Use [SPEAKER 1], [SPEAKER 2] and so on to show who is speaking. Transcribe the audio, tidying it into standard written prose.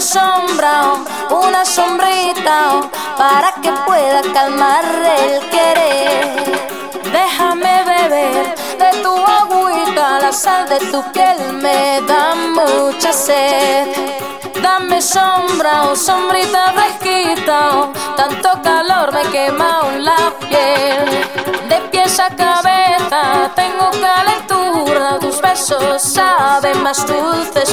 [SPEAKER 1] sombra, una sombrita, para que pueda calmar el querer. Déjame beber de tu agüita, la sal de tu piel me da mucha sed. Dame sombra, sombrita fresquita, tanto calor me quema la piel. De pies a cabeza tengo calentura, tus besos saben más dulces